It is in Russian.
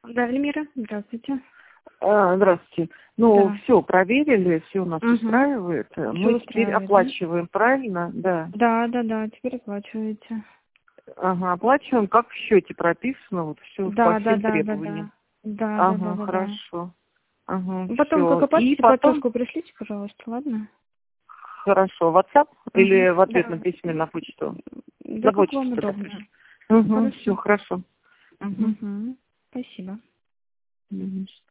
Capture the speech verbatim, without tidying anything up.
Да, Эльмира, здравствуйте. А, Здравствуйте. Ну, Да. все проверили, все нас Угу. устраивает. Все Мы теперь устраивает, да? оплачиваем, правильно? Да. Да, да, да, теперь оплачиваете. Ага, оплачиваем, как в счете прописано, вот все по Да, да, всем да, да, требованиям. да. Да, да, да, Ага, да, да. хорошо. Ага, Ну, Потом, как все. И оплатите, потом, платежку пришлите, пожалуйста, ладно? хорошо, WhatsApp Угу. или в ответ на Да. письме на почту? Да На как почту вам тогда удобно. пришлю. Угу, все, Хорошо. хорошо. Угу. Угу. Спасибо. Угу.